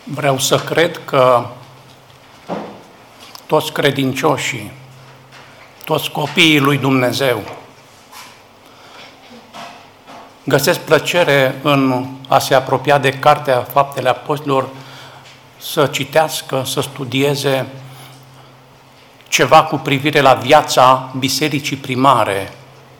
Vreau să cred că toți credincioșii, toți copiii lui Dumnezeu găsesc plăcere în a se apropia de Cartea Faptele Apostolilor, să citească, să studieze ceva cu privire la viața bisericii primare.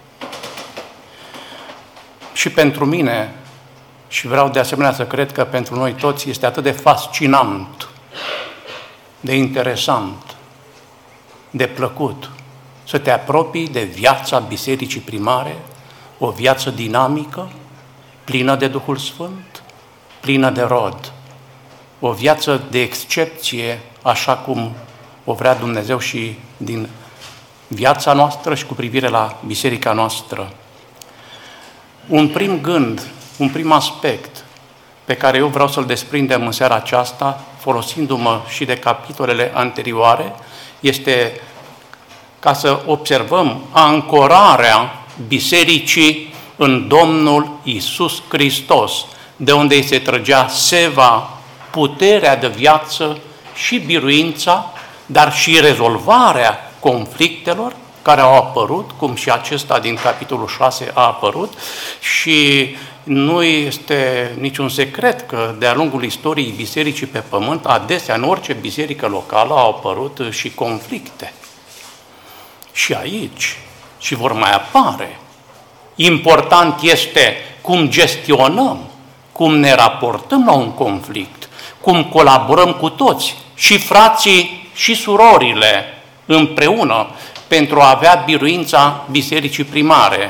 Și pentru mine, și vreau de asemenea să cred că pentru noi toți, este atât de fascinant, de interesant, de plăcut să te apropii de viața bisericii primare, o viață dinamică, plină de Duhul Sfânt, plină de rod, o viață de excepție, așa cum o vrea Dumnezeu și din viața noastră și cu privire la biserica noastră. Un prim gând, un prim aspect pe care eu vreau să-l desprindem în seara aceasta, folosindu-mă și de capitolele anterioare, este ca să observăm ancorarea bisericii în Domnul Iisus Hristos, de unde îi se trăgea seva, puterea de viață și biruința, dar și rezolvarea conflictelor care au apărut, cum și acesta din capitolul 6 a apărut, și nu este niciun secret că de-a lungul istoriei bisericii pe pământ, adesea în orice biserică locală au apărut și conflicte. Și aici, și vor mai apare. Important este cum gestionăm, cum ne raportăm la un conflict, cum colaborăm cu toți, și frații și surorile împreună, pentru a avea biruința bisericii primare.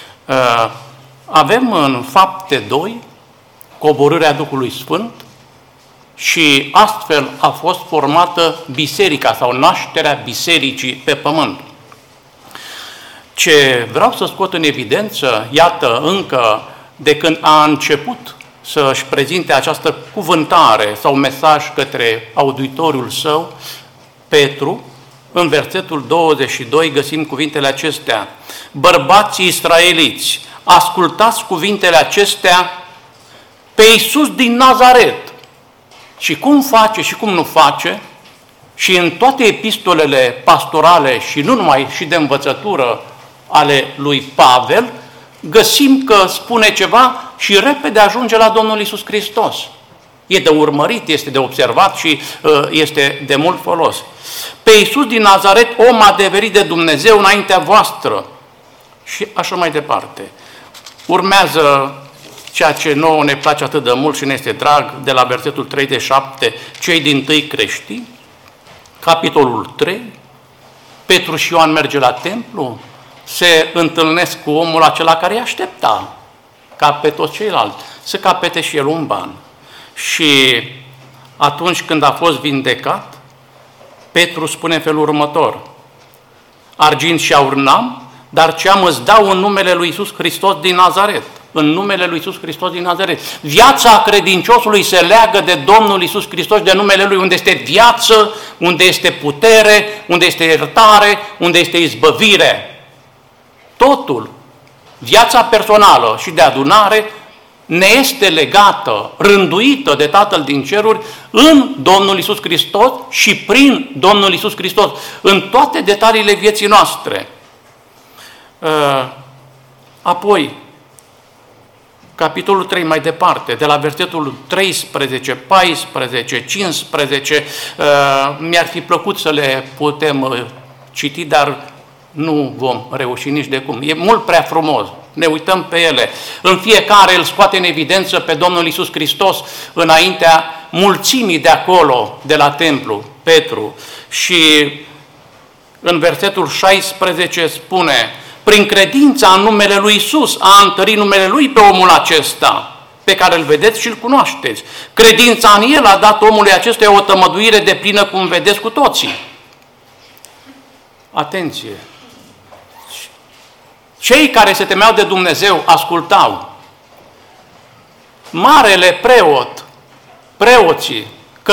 Avem în Fapte 2 coborârea Duhului Sfânt și astfel a fost formată biserica sau nașterea bisericii pe pământ. Ce vreau să scot în evidență, iată, încă de când a început să-și prezinte această cuvântare sau mesaj către auditoriul său, Petru, în versetul 22 găsim cuvintele acestea: bărbații israeliți, ascultați cuvintele acestea pe Iisus din Nazaret. Și cum face și cum nu face, și în toate epistolele pastorale și nu numai, și de învățătură ale lui Pavel, găsim că spune ceva și repede ajunge la Domnul Iisus Hristos. E de urmărit, este de observat și este de mult folos. Pe Iisus din Nazaret, om adeverit de Dumnezeu înaintea voastră. Și așa mai departe. Urmează ceea ce nouă ne place atât de mult și ne este drag, de la versetul 37, cei dintâi creștini, capitolul 3, Petru și Ioan merge la templu, se întâlnesc cu omul acela care îi aștepta, ca pe toți ceilalți, să capete și el un ban. Și atunci când a fost vindecat, Petru spune în felul următor: argint și aur n-am, dar ce am îți dau în numele lui Iisus Hristos din Nazaret. În numele lui Iisus Hristos din Nazaret. Viața credinciosului se leagă de Domnul Iisus Hristos, de numele Lui, unde este viață, unde este putere, unde este iertare, unde este izbăvire. Totul, viața personală și de adunare, ne este legată, rânduită de Tatăl din ceruri în Domnul Iisus Hristos și prin Domnul Iisus Hristos, în toate detaliile vieții noastre. Apoi, capitolul 3 mai departe, de la versetul 13, 14, 15, mi-ar fi plăcut să le putem citi, dar nu vom reuși nici de cum. E mult prea frumos. Ne uităm pe ele. În fiecare îl scoate în evidență pe Domnul Iisus Hristos înaintea mulțimii de acolo, de la templu, Petru. Și în versetul 16 spune: prin credința în numele lui Iisus a întărit numele Lui pe omul acesta, pe care îl vedeți și îl cunoașteți. Credința în El a dat omului acestuia o tămăduire deplină, cum vedeți cu toții. Atenție! Cei care se temeau de Dumnezeu ascultau. Marele preot, preoții,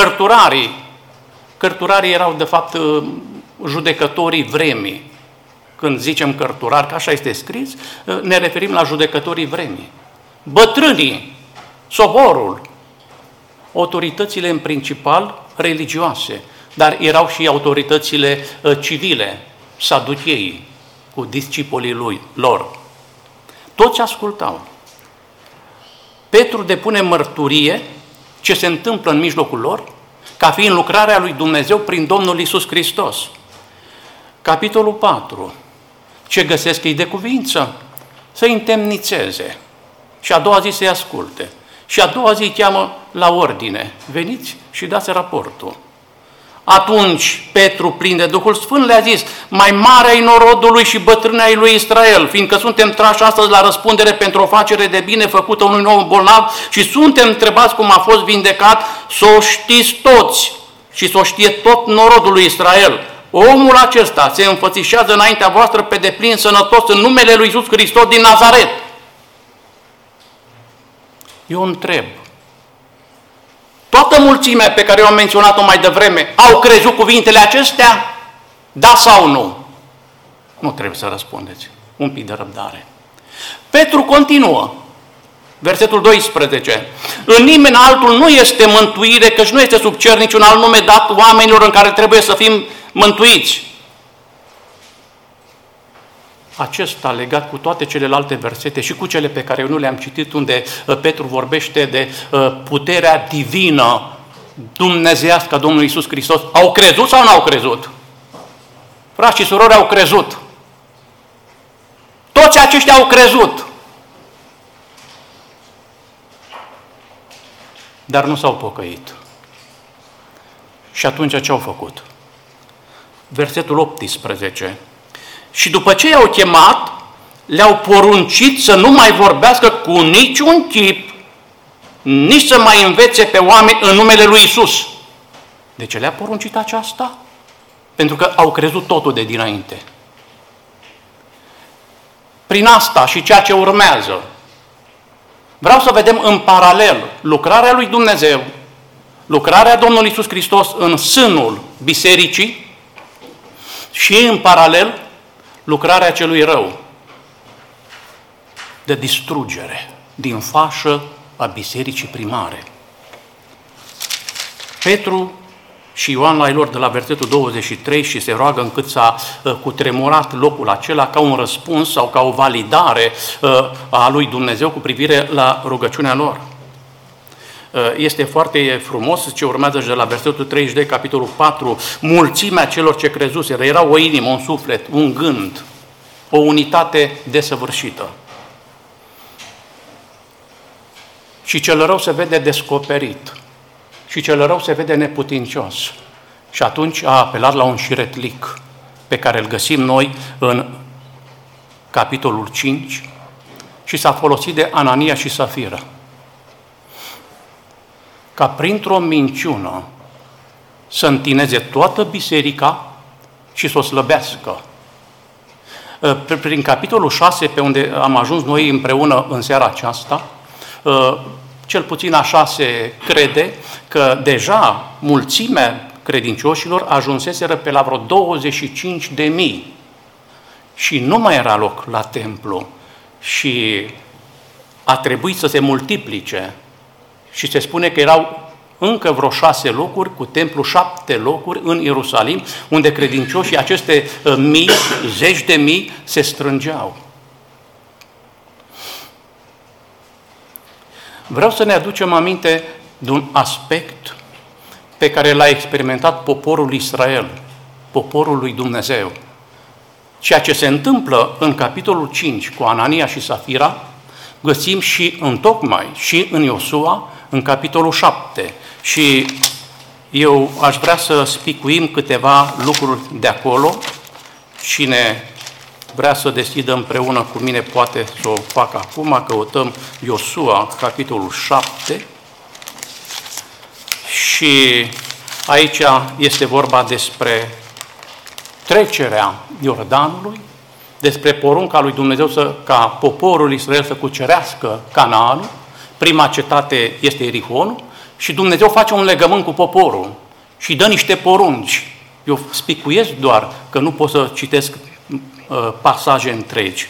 cărturarii erau de fapt judecătorii vremii. Când zicem cărturari, că așa este scris, ne referim la judecătorii vremii. Bătrânii, soborul, autoritățile în principal religioase, dar erau și autoritățile civile, saducheii, cu discipolii lor. Toți ascultau. Petru depune mărturie ce se întâmplă în mijlocul lor, ca fiind lucrarea lui Dumnezeu prin Domnul Iisus Hristos. Capitolul 4. Ce găsesc ei de cuvință? Să-i întemnițeze. Și a doua zi să-i asculte. Și a doua zi îi cheamă la ordine. Veniți și dați raportul. Atunci Petru, plin de Duhul Sfânt, le-a zis: mai mare ai norodului și bătrâne ai lui Israel, fiindcă suntem trași astăzi la răspundere pentru o facere de bine făcută unui nou bolnav și suntem întrebați cum a fost vindecat, să o știți toți și să o știe tot norodul lui Israel. Omul acesta se înfățișează înaintea voastră pe deplin sănătos în numele lui Iisus Hristos din Nazaret. Eu întreb, toată mulțimea pe care eu am menționat-o mai devreme, au crezut cuvintele acestea? Da sau nu? Nu trebuie să răspundeți. Un pic de răbdare. Petru continuă. Versetul 12. În nimeni altul nu este mântuire, căci nu este sub cer niciun alt nume dat oamenilor în care trebuie să fim mântuiți. Acesta, legat cu toate celelalte versete și cu cele pe care eu nu le-am citit, unde Petru vorbește de puterea divină dumnezeiască a Domnului Iisus Hristos, au crezut sau nu au crezut? Frați și surori, au crezut. Toți aceștia au crezut. Dar nu s-au pocăit. Și atunci ce au făcut? Versetul 18. Și după ce i-au chemat, le-au poruncit să nu mai vorbească cu niciun chip, nici să mai învețe pe oameni în numele lui Iisus. De ce le-a poruncit aceasta? Pentru că au crezut totul de dinainte. Prin asta și ceea ce urmează, vreau să vedem în paralel lucrarea lui Dumnezeu, lucrarea Domnului Iisus Hristos în sânul bisericii și în paralel lucrarea celui rău de distrugere din fașă a bisericii primare. Petru și Ioan la lor de la versetul 23 și se roagă încât s-a cutremurat locul acela ca un răspuns sau ca o validare a lui Dumnezeu cu privire la rugăciunea lor. Este foarte frumos ce urmează și de la versetul 32, capitolul 4, mulțimea celor ce crezuseră, era o inimă, un suflet, un gând, o unitate desăvârșită. Și cel rău se vede descoperit și cel rău se vede neputincios. Și atunci a apelat la un șiretlic pe care îl găsim noi în capitolul 5 și s-a folosit de Anania și Safira, ca printr-o minciună să întineze toată biserica și să o slăbească. Prin capitolul 6, pe unde am ajuns noi împreună în seara aceasta, cel puțin așa se crede că deja mulțimea credincioșilor ajunseseră pe la vreo 25.000 și nu mai era loc la templu și a trebuit să se multiplice. Și se spune că erau încă vreo 6 locuri, cu templu 7 locuri în Ierusalim, unde credincioșii, aceste mii, zeci de mii, se strângeau. Vreau să ne aducem aminte de un aspect pe care l-a experimentat poporul Israel, poporul lui Dumnezeu. Ceea ce se întâmplă în capitolul 5 cu Anania și Safira, găsim și întocmai și în Iosua, în capitolul 7. Și eu aș vrea să spicuim câteva lucruri de acolo. Cine vrea să deschidă împreună cu mine poate să o facă acum. Căutăm Iosua, capitolul 7. Și aici este vorba despre trecerea Iordanului, despre porunca lui Dumnezeu ca poporul Israel să cucerească Canaanul. Prima cetate este Ierihonul și Dumnezeu face un legământ cu poporul și dă niște porunci. Eu spicuiesc doar că nu pot să citesc pasaje întregi.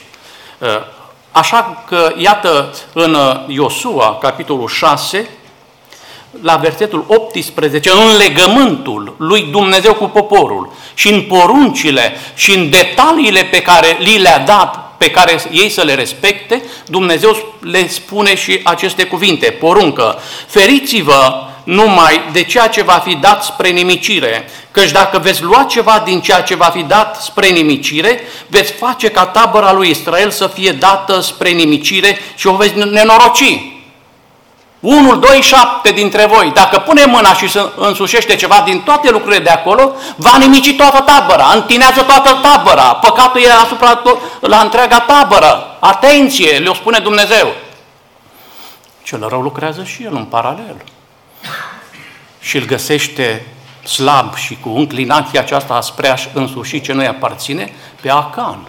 Așa că, iată, în Iosua, capitolul 6, la versetul 18, în legământul lui Dumnezeu cu poporul și în poruncile și în detaliile pe care li le-a dat, pe care ei să le respecte, Dumnezeu le spune și aceste cuvinte, poruncă: feriți-vă numai de ceea ce va fi dat spre nimicire, căci dacă veți lua ceva din ceea ce va fi dat spre nimicire, veți face ca tabăra lui Israel să fie dată spre nimicire și o veți nenoroci. 1, 2, 7 dintre voi, dacă pune mâna și se însușește ceva din toate lucrurile de acolo, va nimici toată tabăra, întinează toată tabăra, păcatul e la întreaga tabără. Atenție, le-o spune Dumnezeu. Cel rău lucrează și el în paralel. Și îl găsește slab și cu înclinația aceasta spre a-și însuși ce nu-i aparține pe Acan.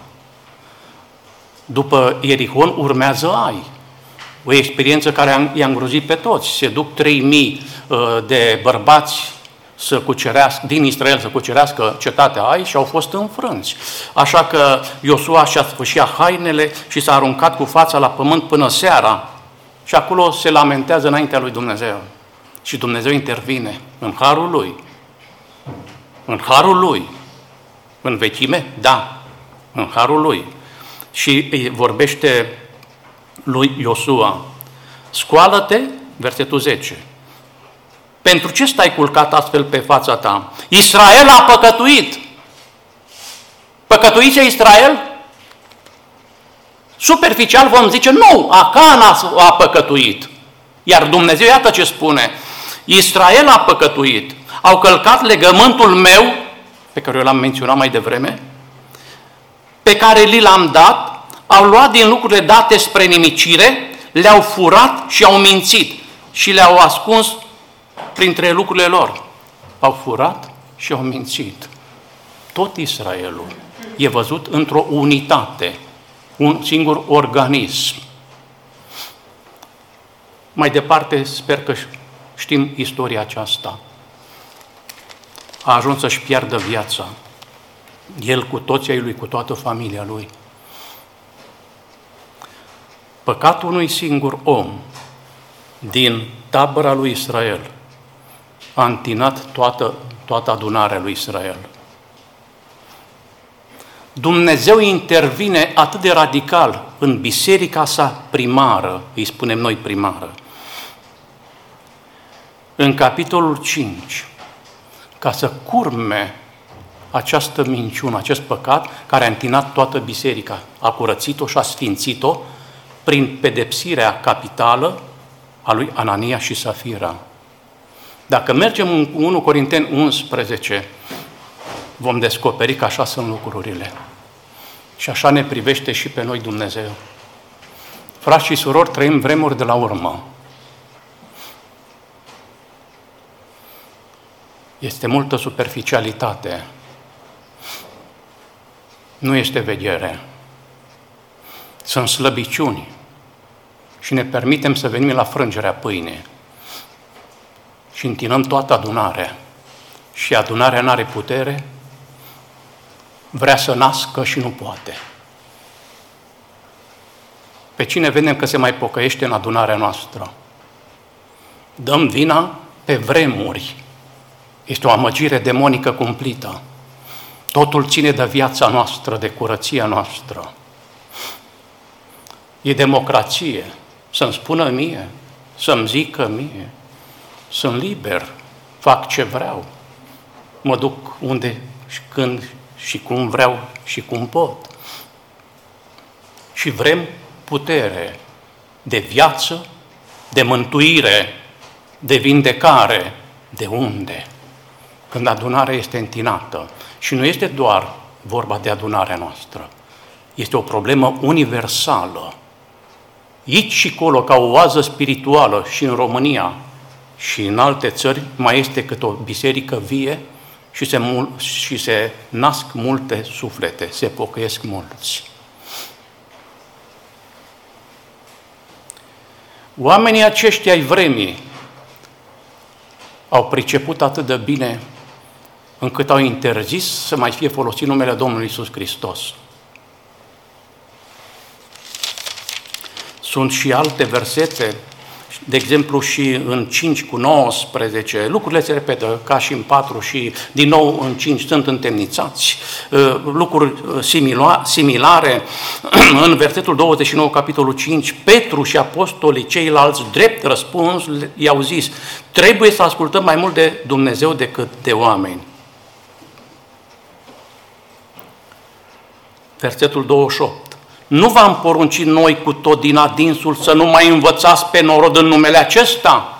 După Ierihon urmează Ai. O experiență care i-a îngrozit pe toți. Se duc 3000 de bărbați din Israel să cucerească cetatea Ai și au fost înfrânți. Așa că Iosua și-a sfâșit hainele și s-a aruncat cu fața la pământ până seara. Și acolo se lamentează înaintea lui Dumnezeu. Și Dumnezeu intervine în harul Lui. În harul Lui. În vechime? Da. În harul Lui. Și vorbește lui Iosua: scoală-te, versetul 10. Pentru ce stai culcat astfel pe fața ta? Israel a păcătuit. Păcătuiți Israel? Superficial vom zice, nu, Acan a păcătuit. Iar Dumnezeu, iată ce spune: Israel a păcătuit. Au călcat legământul meu, pe care eu l-am menționat mai devreme, pe care l-am dat, au luat din lucrurile date spre nimicire, le-au furat și au mințit și le-au ascuns printre lucrurile lor. Au furat și au mințit. Tot Israelul e văzut într-o unitate, un singur organism. Mai departe, sper că știm istoria aceasta. A ajuns să-și piardă viața. El cu toți ai lui, cu toată familia lui. Păcatul unui singur om din tabăra lui Israel a întinat toată adunarea lui Israel. Dumnezeu intervine atât de radical în biserica sa primară, îi spunem noi primară, în capitolul 5, ca să curme această minciună, acest păcat care a întinat toată biserica, a curățit-o și a sfințit-o prin pedepsirea capitală a lui Anania și Safira. Dacă mergem în 1 Corinteni 11, vom descoperi că așa sunt lucrurile. Și așa ne privește și pe noi Dumnezeu. Frați și surori, trăim vremuri de la urmă. Este multă superficialitate. Nu este veghere. Sunt slăbiciuni. Și ne permitem să venim la frângerea pâinii. Și întinăm toată adunarea. Și adunarea n-are putere, vrea să nască și nu poate. Pe cine vedem că se mai pocăiește în adunarea noastră? Dăm vina pe vremuri. Este o amăgire demonică cumplită. Totul ține de viața noastră, de curăția noastră. E democrație. Să-mi spună mie, să-mi zică mie. Sunt liber, fac ce vreau. Mă duc unde și când și cum vreau și cum pot. Și vrem putere de viață, de mântuire, de vindecare. De unde? Când adunarea este întinată. Și nu este doar vorba de adunarea noastră. Este o problemă universală. Aici și colo, ca o oază spirituală, și în România și în alte țări, mai este cât o biserică vie și se nasc multe suflete, se pocăiesc mulți. Oamenii aceștia ai vremii au priceput atât de bine încât au interzis să mai fie folosit numele Domnului Iisus Hristos. Sunt și alte versete De exemplu, și în 5:19, lucrurile se repetă ca și în 4 și din nou în 5 sunt întemnițați. Lucruri similare în versetul 29, capitolul 5, Petru și apostolii ceilalți, drept răspuns, i-au zis: trebuie să ascultăm mai mult de Dumnezeu decât de oameni. Versetul 28. Nu v-am poruncit noi cu tot din adinsul să nu mai învățați pe norod în numele acesta?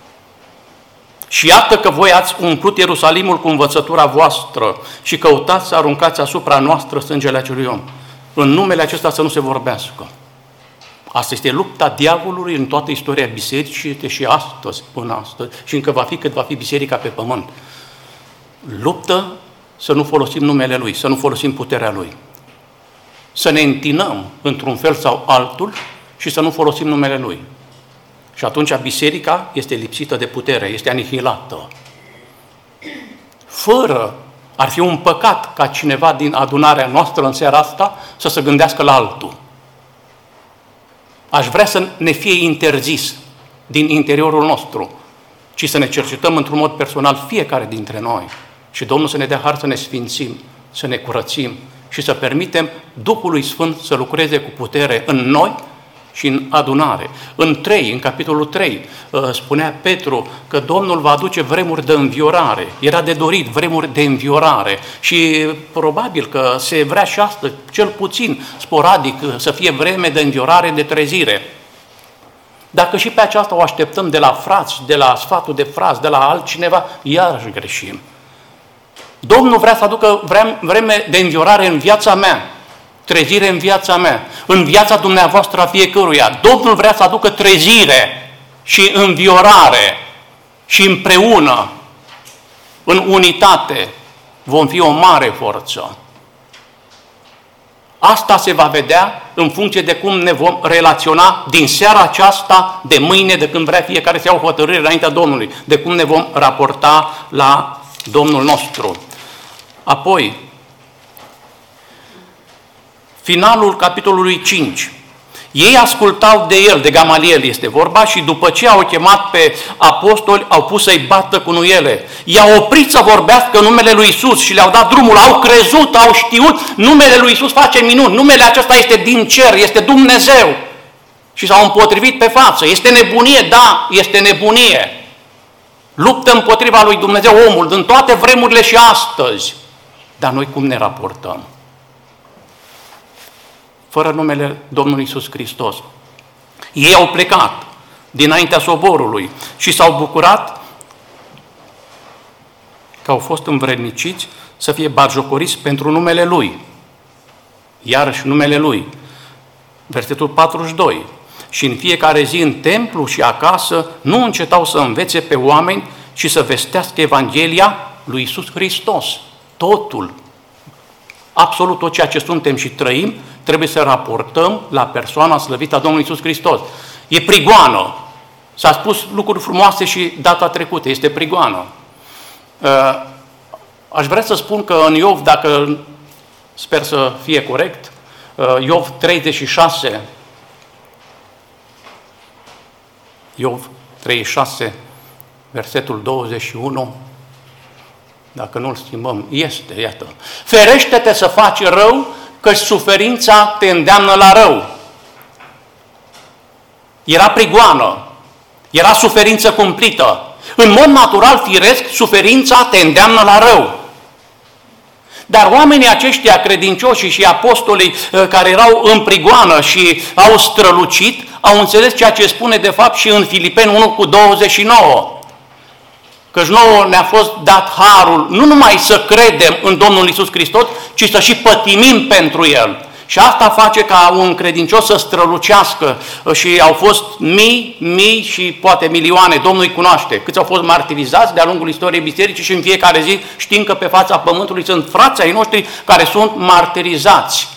Și iată că voi ați umplut Ierusalimul cu învățătura voastră și căutați să aruncați asupra noastră sângele acelui om. În numele acesta să nu se vorbească. Asta este lupta diavolului în toată istoria bisericii, este și astăzi, până astăzi, și încă va fi cât va fi biserica pe pământ. Luptă să nu folosim numele Lui, să nu folosim puterea Lui. Să ne întinăm într-un fel sau altul și să nu folosim numele Lui. Și atunci biserica este lipsită de putere, este anihilată. Ar fi un păcat ca cineva din adunarea noastră în seara asta să se gândească la altul. Aș vrea să ne fie interzis din interiorul nostru, ci să ne cercetăm într-un mod personal fiecare dintre noi. Și Domnul să ne dea har să ne sfințim, să ne curățim și să permitem Duhului Sfânt să lucreze cu putere în noi și în adunare. În capitolul 3, spunea Petru că Domnul va aduce vremuri de înviorare. Era de dorit vremuri de înviorare și probabil că se vrea și astăzi, cel puțin sporadic, să fie vreme de înviorare, de trezire. Dacă și pe aceasta o așteptăm de la frați, de la sfatul de frați, de la altcineva, iarăși greșim. Domnul vrea să aducă vreme de înviorare în viața mea, trezire în viața mea, în viața dumneavoastră a fiecăruia. Domnul vrea să aducă trezire și înviorare și împreună, în unitate, vom fi o mare forță. Asta se va vedea în funcție de cum ne vom relaționa din seara aceasta, de mâine, de când vrea fiecare să ia o hotărâre înaintea Domnului, de cum ne vom raporta la Domnul nostru. Apoi, finalul capitolului 5. Ei ascultau de el, de Gamaliel este vorba, și după ce au chemat pe apostoli, au pus să-i bată cu nuiele. I-au oprit să vorbească numele lui Iisus și le-au dat drumul, au crezut, au știut, numele lui Iisus face minuni, numele acesta este din cer, este Dumnezeu. Și s-au împotrivit pe față. Este nebunie? Da, este nebunie. Luptă împotriva lui Dumnezeu omul, în toate vremurile și astăzi. Dar noi cum ne raportăm? Fără numele Domnului Iisus Hristos. Ei au plecat dinaintea soborului și s-au bucurat că au fost învredniciți să fie batjocoriți pentru numele Lui. Iarăși numele Lui. Versetul 42. Și în fiecare zi în templu și acasă nu încetau să învețe pe oameni și să vestească Evanghelia lui Iisus Hristos. Totul, absolut tot ceea ce suntem și trăim, trebuie să raportăm la persoana slăvită a Domnului Iisus Hristos. E prigoană. S-a spus lucruri frumoase și data trecută. Este prigoană. Aș vrea să spun că în Iov, dacă sper să fie corect, Iov 36, Iov 36, versetul 21, dacă nu-l schimbăm, este, iată. Ferește-te să faci rău, căci suferința te îndeamnă la rău. Era prigoană, era suferință cumplită. În mod natural, firesc, suferința te îndeamnă la rău. Dar oamenii aceștia credincioși și apostolii care erau în prigoană și au strălucit, au înțeles ceea ce spune de fapt și în Filipeni 1:29. Căci nouă ne-a fost dat harul nu numai să credem în Domnul Iisus Hristos, ci să și pătimim pentru El. Și asta face ca un credincios să strălucească. Și au fost mii și poate milioane, Domnul îi cunoaște, câți au fost martirizați de-a lungul istoriei bisericii și în fiecare zi știm că pe fața pământului sunt frații ai noștri care sunt martirizați.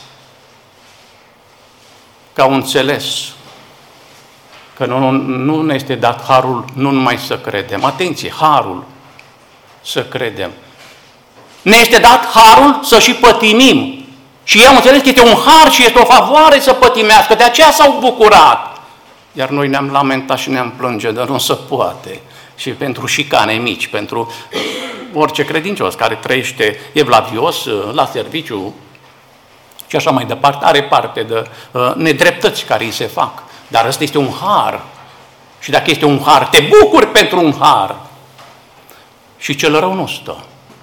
Că au înțeles că nu ne este dat harul nu numai să credem. Atenție, harul să credem. Ne este dat harul să și pătimim. Și ei au înțeles că este un har și este o favoare să pătimească. De aceea s-au bucurat. Iar noi ne-am lamentat și ne-am plânge, dar nu se poate. Și pentru șicane mici, pentru orice credincios care trăiește evlavios la serviciu și așa mai departe, are parte de nedreptăți care îi se fac. Dar ăsta este un har. Și dacă este un har, te bucuri pentru un har. Și cel rău nu stă.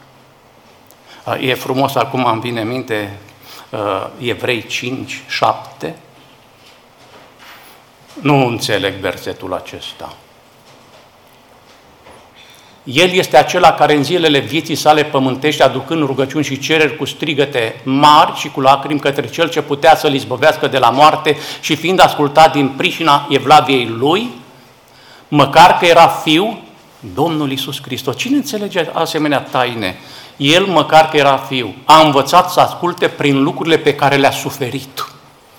E frumos, acum îmi vine în minte Evrei 5, 7. Nu înțeleg versetul acesta. El este acela care în zilele vieții sale pământești, aducând rugăciuni și cereri cu strigăte mari și cu lacrimi către Cel ce putea să-l izbăvească de la moarte și fiind ascultat din pricina evlaviei lui, măcar că era Fiu, Domnul Iisus Hristos. Cine înțelege asemenea taine? El, măcar că era Fiu, a învățat să asculte prin lucrurile pe care le-a suferit.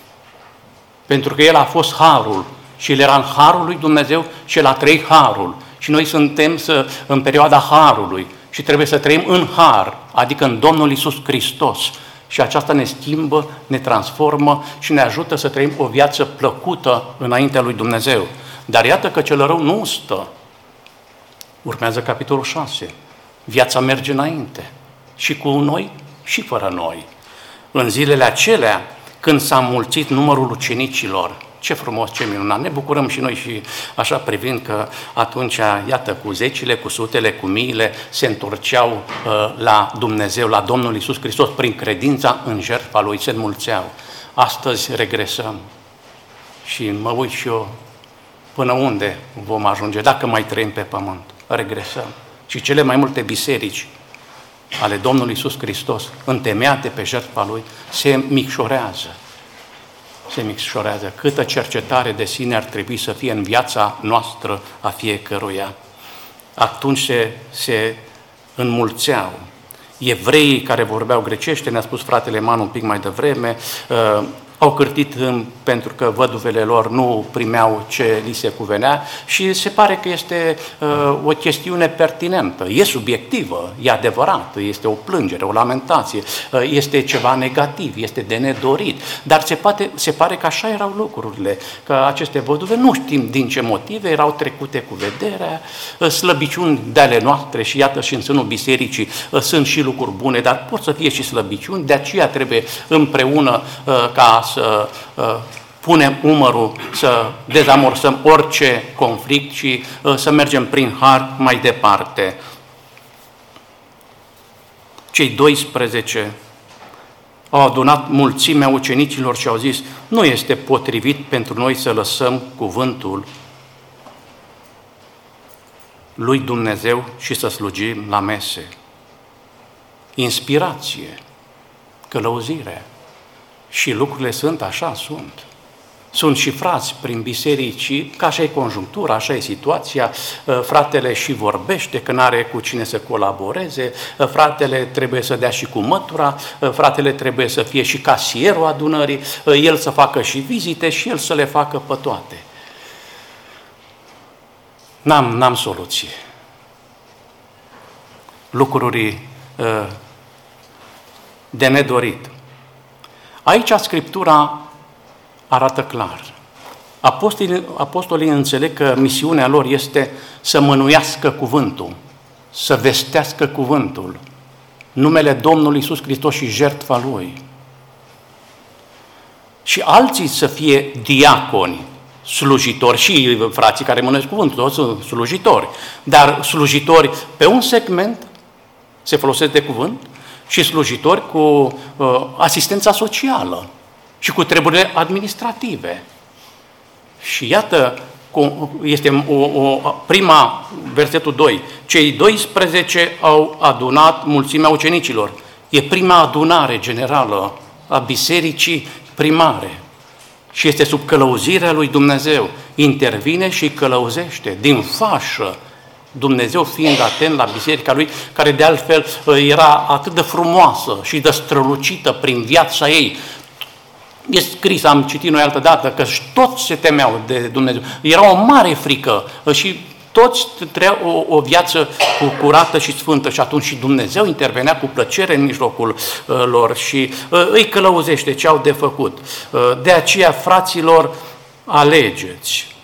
Pentru că El a fost harul și El era în harul lui Dumnezeu și El a trăit harul. Și noi suntem în perioada harului și trebuie să trăim în har, adică în Domnul Iisus Hristos. Și aceasta ne schimbă, ne transformă și ne ajută să trăim o viață plăcută înaintea lui Dumnezeu. Dar iată că cel rău nu stă. Urmează capitolul 6. Viața merge înainte. Și cu noi și fără noi. În zilele acelea, când s-a mulțit numărul ucenicilor, ce frumos, ce minunat, ne bucurăm și noi și așa privind că atunci, iată, cu zecile, cu sutele, cu miile se întorceau la Dumnezeu, la Domnul Iisus Hristos, prin credința în jertfa Lui, se înmulțeau. Astăzi regresăm și mă uit și eu până unde vom ajunge, dacă mai trăim pe pământ, regresăm. Și cele mai multe biserici ale Domnului Iisus Hristos, întemeiate pe jertfa Lui, se micșorează. Se micșorează. Câtă cercetare de sine ar trebui să fie în viața noastră a fiecăruia. Atunci se înmulțeau. Evreii care vorbeau grecește, ne-a spus fratele Man un pic mai devreme, au cârtit pentru că văduvele lor nu primeau ce li se cuvenea și se pare că este o chestiune pertinentă, e subiectivă, e adevărat, este o plângere, o lamentație, este ceva negativ, este de nedorit, dar se pare că așa erau lucrurile, că aceste văduve, nu știm din ce motive, erau trecute cu vederea, slăbiciuni de ale noastre și iată și în sânul bisericii sunt și lucruri bune, dar pot să fie și slăbiciuni, de aceea trebuie împreună ca să punem umărul, să dezamorsăm orice conflict și să mergem prin har mai departe. Cei 12 au adunat mulțimea ucenicilor și au zis: nu este potrivit pentru noi să lăsăm cuvântul lui Dumnezeu și să slujim la mese. Inspirație, călăuzire. Și lucrurile sunt așa, sunt. Sunt și frați prin biserici, că așa e conjunctura, așa e situația, fratele și vorbește, că n-are cu cine să colaboreze, fratele trebuie să dea și cu mătura, fratele trebuie să fie și casierul adunării, el să facă și vizite și el să le facă pe toate. N-am soluție. Lucruri de nedorit. Aici Scriptura arată clar. Apostolii înțeleg că misiunea lor este să mânuiască cuvântul, să vestească cuvântul, numele Domnului Iisus Hristos și jertfa Lui. Și alții să fie diaconi, slujitori, și frații care mânuiesc cuvântul, toți sunt slujitori, dar slujitori pe un segment se folosesc de cuvânt, și slujitori cu asistența socială și cu treburile administrative. Și iată, este prima, versetul 2, cei 12 au adunat mulțimea ucenicilor. E prima adunare generală a bisericii primare și este sub călăuzirea lui Dumnezeu. Intervine și călăuzește din fașă, Dumnezeu fiind atent la biserica lui, care de altfel era atât de frumoasă și de strălucită prin viața ei. E scris, am citit noi altă dată, că toți se temeau de Dumnezeu. Era o mare frică și toți trăiau o viață curată și sfântă și atunci și Dumnezeu intervenea cu plăcere în mijlocul lor și îi călăuzește ce au de făcut. De aceea, fraților, alegeți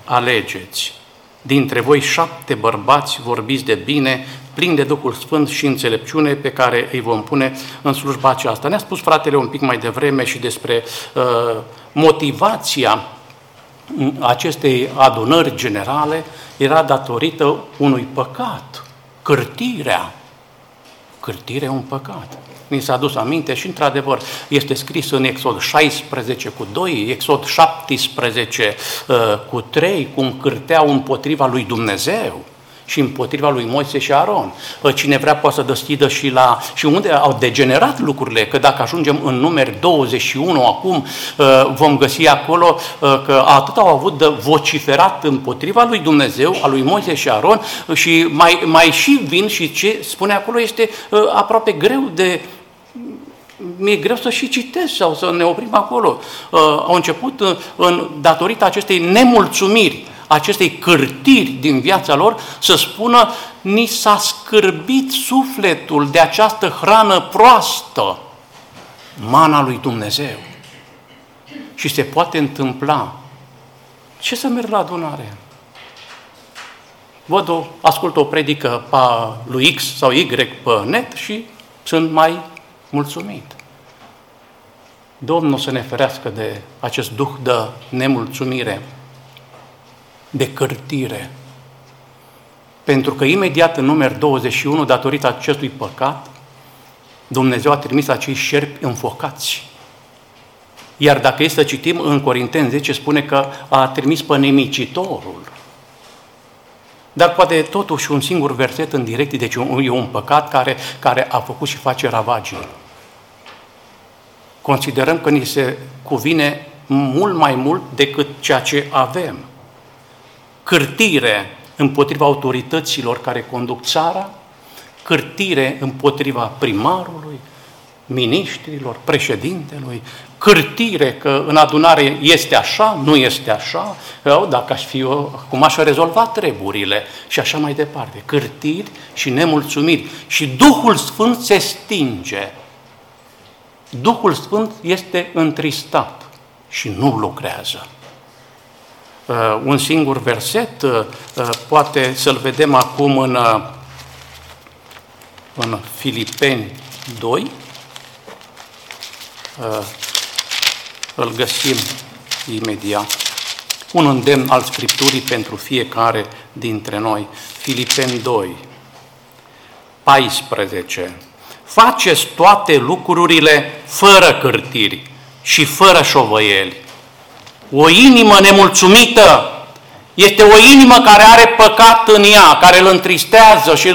alegeți dintre voi 7 bărbați vorbiți de bine, plini de Duhul Sfânt și înțelepciune, pe care îi vom pune în slujba aceasta. Ne-a spus fratele un pic mai devreme și despre motivația acestei adunări generale era datorită unui păcat, cârtirea. Cârtirea e un păcat. Mi s-a adus aminte și, într-adevăr, este scris în Exod 16 cu 2, Exod 17 cu 3, cum cârteau împotriva lui Dumnezeu și împotriva lui Moise și Aron. Cine vrea poate să deschidă și unde au degenerat lucrurile, că dacă ajungem în Numeri 21 acum, vom găsi acolo că atât au avut de vociferat împotriva lui Dumnezeu, a lui Moise și Aron, și mai și vin și ce spune acolo este aproape greu de... Mi-e greu să și citesc sau să ne oprim acolo. Au început, datorită acestei nemulțumiri, acestei cârtiri din viața lor, să spună: ni s-a scârbit sufletul de această hrană proastă, mana lui Dumnezeu. Și se poate întâmpla. Ce să merg la adunare? Ascult o predică lui X sau Y pe net și sunt mai mulțumit. Domnul să ne ferească de acest duh de nemulțumire, de cârtire. Pentru că imediat în Numeri 21, datorită acestui păcat, Dumnezeu a trimis acei șerpi înfocați. Iar dacă este să citim în Corinteni 10, spune că a trimis pe nemicitorul. Dar poate totuși un singur verset în direct, deci e un păcat care a făcut și face ravagii. Considerăm că ni se cuvine mult mai mult decât ceea ce avem. Cârtire împotriva autorităților care conduc țara, cârtire împotriva primarului, miniștrilor, președintelui, cârtire că în adunare este așa, nu este așa, dacă aș fi eu, cum aș rezolva treburile și așa mai departe. Cârtiri și nemulțumiri. Și Duhul Sfânt se stinge. Duhul Sfânt este întristat și nu lucrează. Un singur verset, poate să-l vedem acum în Filipeni 2, îl găsim imediat. Un îndemn al Scripturii pentru fiecare dintre noi. Filipeni 2, 14. Faceți toate lucrurile fără cârtiri și fără șovăieli. O inimă nemulțumită este o inimă care are păcat în ea, care îl întristează și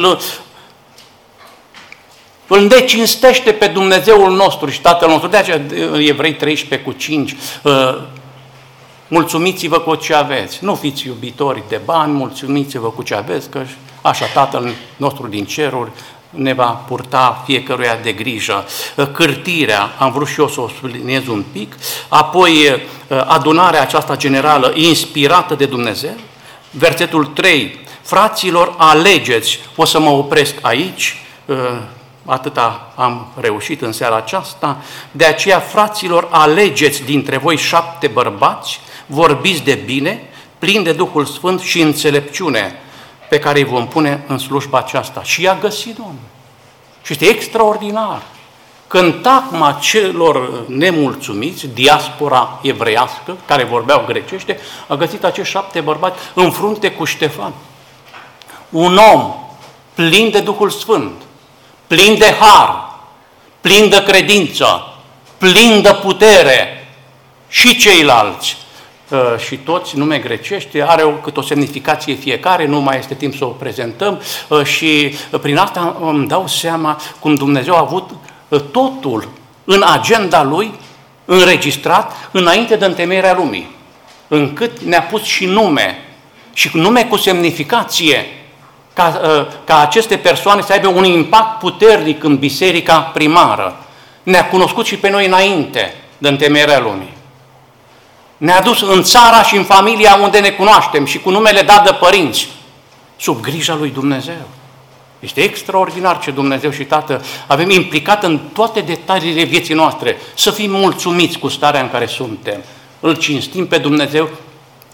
îl necinstește pe Dumnezeul nostru și Tatăl nostru. De aceea Evrei 13 cu 5, mulțumiți-vă cu ce aveți. Nu fiți iubitori de bani, mulțumiți-vă cu ce aveți, că așa Tatăl nostru din ceruri ne va purta fiecăruia de grijă. Cârtirea, am vrut și eu să o subliniez un pic, apoi adunarea aceasta generală inspirată de Dumnezeu. Versetul 3, fraților, alegeți, o să mă opresc aici, atâta am reușit în seara aceasta, de aceea, fraților, alegeți dintre voi 7 bărbați, vorbiți de bine, plini de Duhul Sfânt și înțelepciune, pe care îi vom pune în slujba aceasta. Și i-a găsit Domnul. Și este extraordinar. Când tacma celor nemulțumiți, diaspora evreiască, care vorbeau grecește, a găsit acești 7 bărbați în frunte cu Ștefan. Un om plin de Duhul Sfânt, plin de har, plin de credință, plin de putere, și ceilalți. Și toți nume grecești, are cât o semnificație fiecare, nu mai este timp să o prezentăm și prin asta îmi dau seama cum Dumnezeu a avut totul în agenda Lui înregistrat înainte de întemeierea lumii, încât ne-a pus și nume, și nume cu semnificație, ca aceste persoane să aibă un impact puternic în biserica primară. Ne-a cunoscut și pe noi înainte de întemeierea lumii. Ne-a dus în țara și în familia unde ne cunoaștem și cu numele dat de părinți, sub grija lui Dumnezeu. Este extraordinar ce Dumnezeu și Tată avem implicat în toate detaliile vieții noastre, să fim mulțumiți cu starea în care suntem. Îl cinstim pe Dumnezeu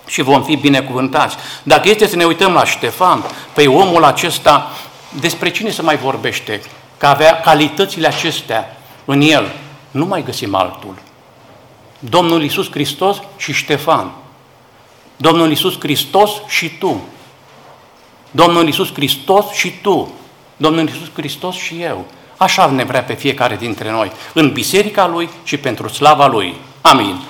și vom fi binecuvântați. Dacă este să ne uităm la Ștefan, pe omul acesta, despre cine se mai vorbește? Că avea calitățile acestea în el. Nu mai găsim altul. Domnul Iisus Hristos și Ștefan. Domnul Iisus Hristos și tu. Domnul Iisus Hristos și tu. Domnul Iisus Hristos și eu. Așa ne vrea pe fiecare dintre noi, în biserica Lui și pentru slava Lui. Amin.